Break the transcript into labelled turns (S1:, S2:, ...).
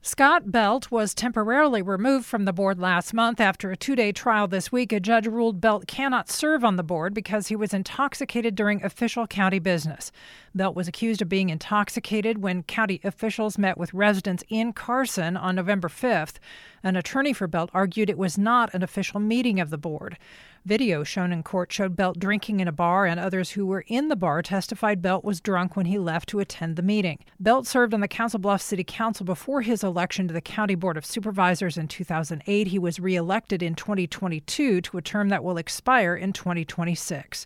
S1: Scott Belt was temporarily removed from the board last month. After a 2-day trial this week, a judge ruled Belt cannot serve on the board because he was intoxicated during official county business. Belt was accused of being intoxicated when county officials met with residents in Carson on November 5th. An attorney for Belt argued it was not an official meeting of the board. Video shown in court showed Belt drinking in a bar, and others who were in the bar testified Belt was drunk when he left to attend the meeting. Belt served on the Council Bluffs City Council before his election to the County Board of Supervisors in 2008. He was reelected in 2022 to a term that will expire in 2026.